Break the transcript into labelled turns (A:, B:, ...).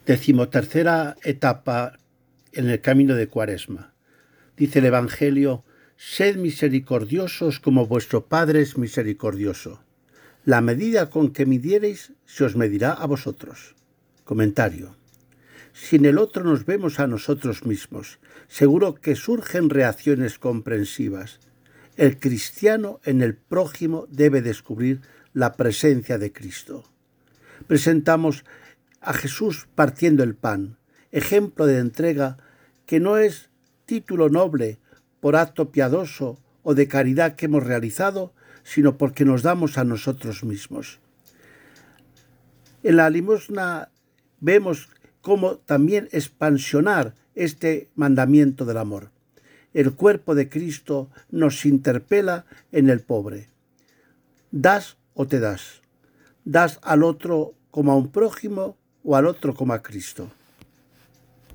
A: Decimotercera etapa en el camino de Cuaresma. Dice el Evangelio: sed misericordiosos como vuestro Padre es misericordioso. La medida con que midiereis se os medirá a vosotros. Comentario. Si en el otro nos vemos a nosotros mismos, seguro que surgen reacciones comprensivas. El cristiano en el prójimo debe descubrir la presencia de Cristo. Presentamos a Jesús partiendo el pan, ejemplo de entrega que no es título noble por acto piadoso o de caridad que hemos realizado, sino porque nos damos a nosotros mismos. En la limosna vemos cómo también expansionar este mandamiento del amor. El cuerpo de Cristo nos interpela en el pobre. ¿Das o te das? ¿Das al otro como a un prójimo o al otro como a Cristo?